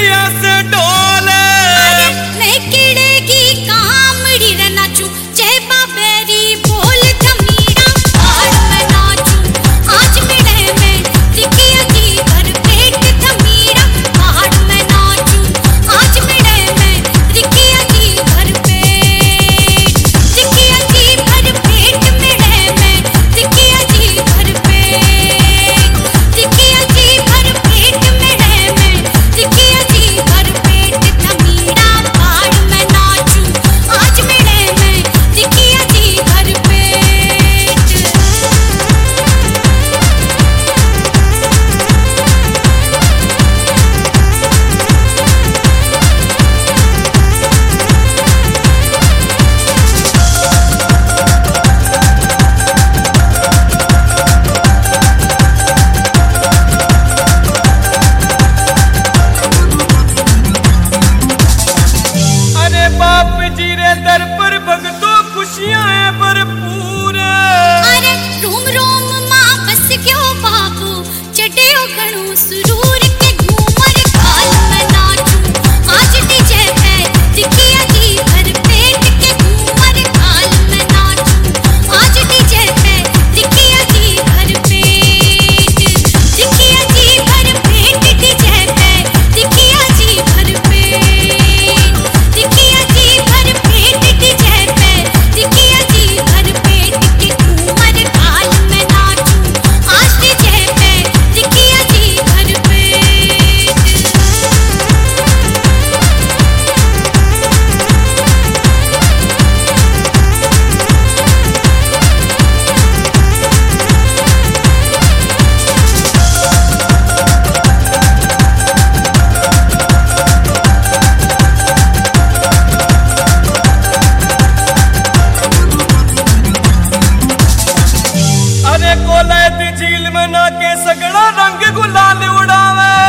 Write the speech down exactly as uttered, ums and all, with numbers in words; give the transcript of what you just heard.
खुशियां से डोले। मैं कीड़े की कामड़ी रे नाचू जय बाबेरी बोल जमीरा पहाड़ में नाचू आज मिले मैं टिकिया जी भर पेट थमीरा पहाड़ में नाचू आज मिले मैं टिकिया जी भर पेट टिकिया जी भर पेट मिले मैं टिकिया जी भर पेट टिकिया जी भर पेट मिले मैं टिकिया जी भर पेट थमीरा पहाड़ में नाचू आज मिले मैं टिकिया जी भर पेट। अरे बाप जी रे दर पर भगतो खुशियां है भरपूर। अरे रोम रोम मां बस क्यों बाबू चढ़ियो घणो सुरूर के घूमर काल में नाचू आज डीजे पे टिकिया जी भर पेट के घूमर काल में नाचू आज डीजे पे टिकिया जी भर पेट टिकिया जी भर पेट डीजे पे टिकिया जी भर पेट टिकिया जी भर पेट डीजे पे टिकिया जी भर पेट के घूमर काल में नाचू आज डीजे पे टिकिया जी भर पेट। अरे कोलैती झील में ना के सगड़ा रंग गुलाल उड़ावे।